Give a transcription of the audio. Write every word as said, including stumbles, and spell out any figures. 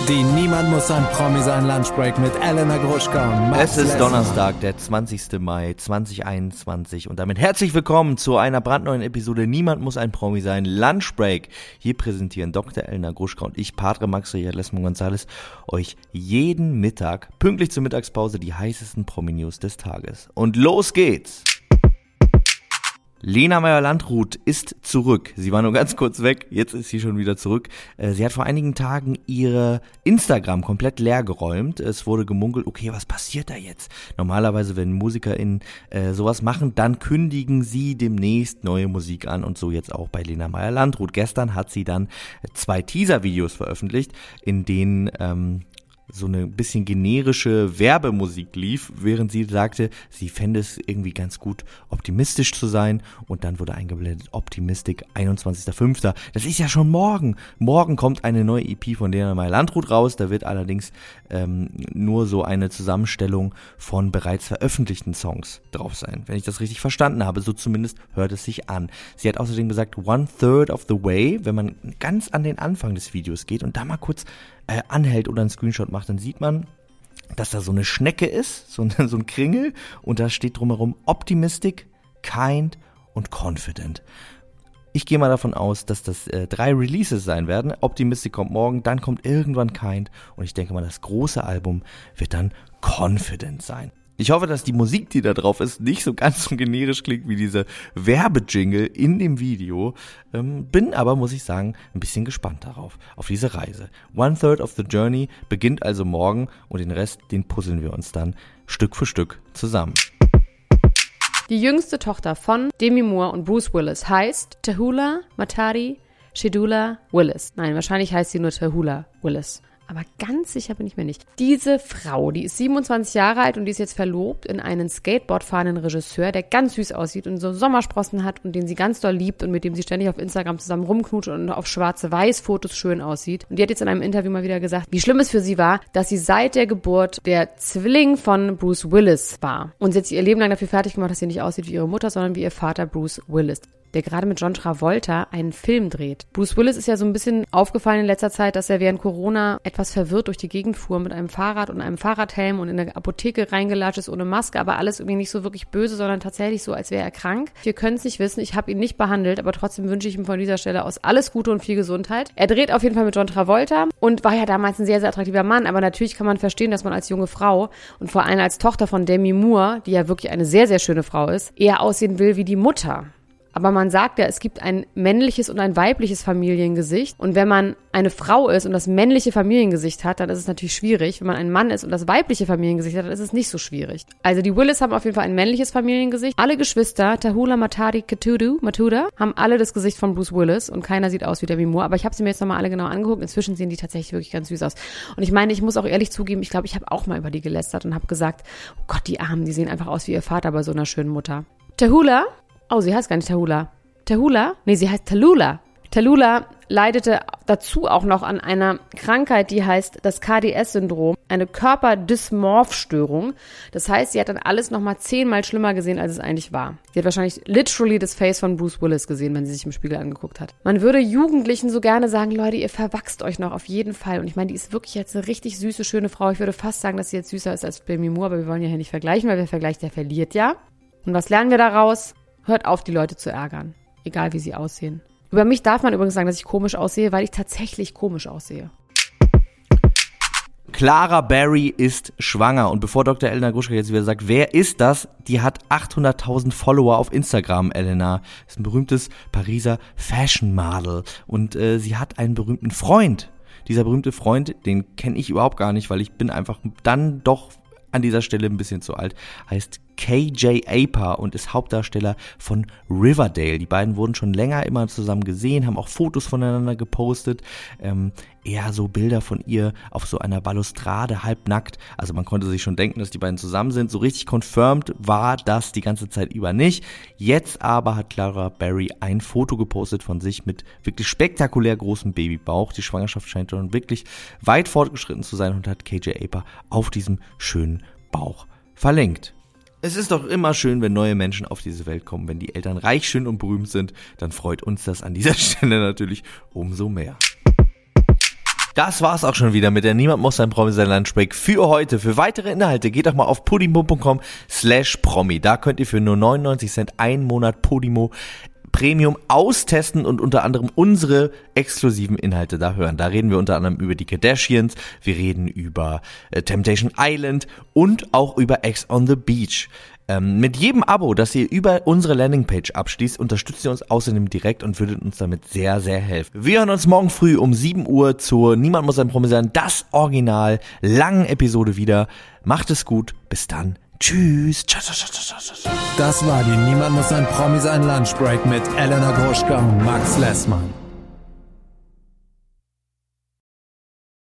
Die Niemand muss ein Promi sein Lunchbreak mit Elena Gruschka und Max Es ist Lessmann. Donnerstag, der zwanzigster Mai zweitausendeinundzwanzig und damit herzlich willkommen zu einer brandneuen Episode Niemand muss ein Promi sein Lunchbreak. Hier präsentieren Doktor Elena Gruschka und ich, Padre Max Lessmann Gonzales, euch jeden Mittag, pünktlich zur Mittagspause, die heißesten Promi-News des Tages. Und los geht's! Lena Meyer-Landrut ist zurück. Sie war nur ganz kurz weg, jetzt ist sie schon wieder zurück. Sie hat vor einigen Tagen ihre Instagram komplett leer geräumt. Es wurde gemunkelt, okay, was passiert da jetzt? Normalerweise, wenn MusikerInnen äh, sowas machen, dann kündigen sie demnächst neue Musik an und so jetzt auch bei Lena Meyer-Landrut. Gestern hat sie dann zwei Teaser-Videos veröffentlicht, in denen ähm, so eine bisschen generische Werbemusik lief, während sie sagte, sie fände es irgendwie ganz gut, optimistisch zu sein, und dann wurde eingeblendet, Optimistic, einundzwanzigster fünfter Das ist ja schon morgen. Morgen kommt eine neue E P von Lena Meyer-Landrut raus, da wird allerdings ähm, nur so eine Zusammenstellung von bereits veröffentlichten Songs drauf sein, wenn ich das richtig verstanden habe, so zumindest hört es sich an. Sie hat außerdem gesagt, one third of the way, wenn man ganz an den Anfang des Videos geht und da mal kurz äh, anhält oder einen Screenshot macht, dann sieht man, dass da so eine Schnecke ist, so ein, so ein Kringel, und da steht drumherum Optimistic, Kind und Confident. Ich gehe mal davon aus, dass das äh, drei Releases sein werden. Optimistic kommt morgen, dann kommt irgendwann Kind, und ich denke mal, das große Album wird dann Confident sein. Ich hoffe, dass die Musik, die da drauf ist, nicht so ganz so generisch klingt wie diese Werbejingle in dem Video. Ähm, bin aber, muss ich sagen, ein bisschen gespannt darauf, auf diese Reise. One third of the journey beginnt also morgen, und den Rest, den puzzeln wir uns dann Stück für Stück zusammen. Die jüngste Tochter von Demi Moore und Bruce Willis heißt Tahula Matari Shedula Willis. Nein, wahrscheinlich heißt sie nur Tahula Willis. Aber ganz sicher bin ich mir nicht. Diese Frau, die ist siebenundzwanzig Jahre alt und die ist jetzt verlobt in einen Skateboard fahrenden Regisseur, der ganz süß aussieht und so Sommersprossen hat und den sie ganz doll liebt und mit dem sie ständig auf Instagram zusammen rumknutscht und auf schwarze-weiß-Fotos schön aussieht. Und die hat jetzt in einem Interview mal wieder gesagt, wie schlimm es für sie war, dass sie seit der Geburt der Zwilling von Bruce Willis war. Und sie hat sich ihr Leben lang dafür fertig gemacht, dass sie nicht aussieht wie ihre Mutter, sondern wie ihr Vater Bruce Willis, der gerade mit John Travolta einen Film dreht. Bruce Willis ist ja so ein bisschen aufgefallen in letzter Zeit, dass er während Corona etwas verwirrt durch die Gegend fuhr mit einem Fahrrad und einem Fahrradhelm und in der Apotheke reingelatscht ist ohne Maske, aber alles irgendwie nicht so wirklich böse, sondern tatsächlich so, als wäre er krank. Wir können es nicht wissen, ich habe ihn nicht behandelt, aber trotzdem wünsche ich ihm von dieser Stelle aus alles Gute und viel Gesundheit. Er dreht auf jeden Fall mit John Travolta und war ja damals ein sehr, sehr attraktiver Mann, aber natürlich kann man verstehen, dass man als junge Frau und vor allem als Tochter von Demi Moore, die ja wirklich eine sehr, sehr schöne Frau ist, eher aussehen will wie die Mutter. Aber man sagt ja, es gibt ein männliches und ein weibliches Familiengesicht. Und wenn man eine Frau ist und das männliche Familiengesicht hat, dann ist es natürlich schwierig. Wenn man ein Mann ist und das weibliche Familiengesicht hat, dann ist es nicht so schwierig. Also die Willis haben auf jeden Fall ein männliches Familiengesicht. Alle Geschwister, Tahula Matari Katudu, Matuda, haben alle das Gesicht von Bruce Willis und keiner sieht aus wie Demi Moore. Aber ich habe sie mir jetzt nochmal alle genau angeguckt. Inzwischen sehen die tatsächlich wirklich ganz süß aus. Und ich meine, ich muss auch ehrlich zugeben, ich glaube, ich habe auch mal über die gelästert und habe gesagt, oh Gott, die Armen, die sehen einfach aus wie ihr Vater bei so einer schönen Mutter. Tahula, oh, sie heißt gar nicht Tahula. Tahula? Nee, sie heißt Tallulah. Tallulah leidete dazu auch noch an einer Krankheit, die heißt das K D S-Syndrom, eine Körperdysmorphstörung. Das heißt, sie hat dann alles nochmal zehnmal schlimmer gesehen, als es eigentlich war. Sie hat wahrscheinlich literally das Face von Bruce Willis gesehen, wenn sie sich im Spiegel angeguckt hat. Man würde Jugendlichen so gerne sagen, Leute, ihr verwachst euch noch auf jeden Fall. Und ich meine, die ist wirklich jetzt eine richtig süße, schöne Frau. Ich würde fast sagen, dass sie jetzt süßer ist als Demi Moore, aber wir wollen ja hier nicht vergleichen, weil wer vergleicht, der verliert ja. Und was lernen wir daraus? Hört auf, die Leute zu ärgern. Egal, wie sie aussehen. Über mich darf man übrigens sagen, dass ich komisch aussehe, weil ich tatsächlich komisch aussehe. Clara Berry ist schwanger, und bevor Doktor Elena Gruschka jetzt wieder sagt, wer ist das? Die hat achthunderttausend Follower auf Instagram, Elena. Ist ein berühmtes Pariser Fashion Model, und äh, sie hat einen berühmten Freund. Dieser berühmte Freund, den kenne ich überhaupt gar nicht, weil ich bin einfach dann doch an dieser Stelle ein bisschen zu alt, heißt K J Apa und ist Hauptdarsteller von Riverdale. Die beiden wurden schon länger immer zusammen gesehen, haben auch Fotos voneinander gepostet, ähm, eher so Bilder von ihr auf so einer Balustrade, halbnackt. Also man konnte sich schon denken, dass die beiden zusammen sind. So richtig confirmed war das die ganze Zeit über nicht. Jetzt aber hat Clara Berry ein Foto gepostet von sich mit wirklich spektakulär großem Babybauch. Die Schwangerschaft scheint schon wirklich weit fortgeschritten zu sein und hat K J Apa auf diesem schönen Bauch verlinkt. Es ist doch immer schön, wenn neue Menschen auf diese Welt kommen. Wenn die Eltern reich, schön und berühmt sind, dann freut uns das an dieser Stelle natürlich umso mehr. Das war's auch schon wieder mit der Niemand muss sein Promi sein Lunchbreak für heute. Für weitere Inhalte geht doch mal auf podimo punkt com slash promi. Da könnt ihr für nur neunundneunzig Cent einen Monat Podimo Premium austesten und unter anderem unsere exklusiven Inhalte da hören. Da reden wir unter anderem über die Kardashians, wir reden über äh, Temptation Island und auch über Ex on the Beach. Ähm, mit jedem Abo, das ihr über unsere Landingpage abschließt, unterstützt ihr uns außerdem direkt und würdet uns damit sehr, sehr helfen. Wir hören uns morgen früh um sieben Uhr zur Niemand muss ein Promi sein, das Original, langen Episode wieder. Macht es gut, bis dann. Tschüss. Das war die Niemand muss ein Promi sein Lunchbreak mit Elena Gruschka und Max Lessmann.